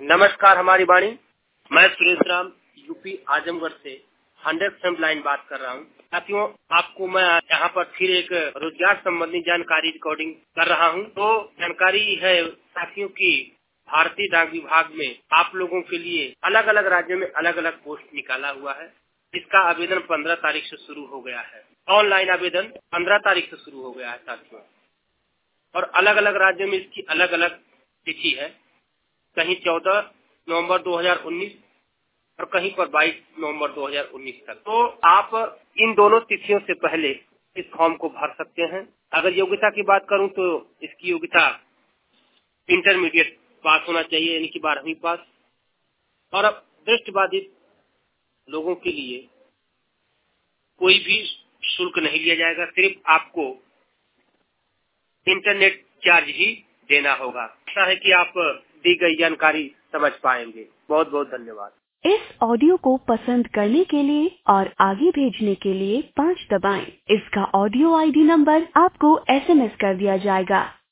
नमस्कार हमारी वाणी। मैं सुरेश राम यूपी आजमगढ़ से 100% लाइन बात कर रहा हूँ। साथियों, आपको मैं यहाँ पर फिर एक रोजगार संबंधी जानकारी रिकॉर्डिंग कर रहा हूँ। तो जानकारी है साथियों की भारतीय डाक विभाग में आप लोगों के लिए अलग अलग राज्यों में अलग अलग पोस्ट निकाला हुआ है। इसका आवेदन 15 तारीख से शुरू हो गया है। ऑनलाइन आवेदन 15 तारीख से शुरू हो गया है साथियों, और अलग अलग राज्यों में इसकी अलग अलग तिथि है। कहीं 14 नवंबर 2019 और कहीं पर 22 नवंबर 2019 तक। तो आप इन दोनों तिथियों से पहले इस फॉर्म को भर सकते हैं। अगर योग्यता की बात करूं तो इसकी योग्यता इंटरमीडिएट पास होना चाहिए, यानी कि 12वीं पास। और अब दृष्टिबाधित लोगों के लिए कोई भी शुल्क नहीं लिया जाएगा, सिर्फ आपको इंटरनेट चार्ज ही देना होगा। ऐसा है कि आप दी गई जानकारी समझ पाएंगे। बहुत बहुत धन्यवाद। इस ऑडियो को पसंद करने के लिए और आगे भेजने के लिए 5 दबाएं। इसका ऑडियो आईडी नंबर आपको SMS कर दिया जाएगा।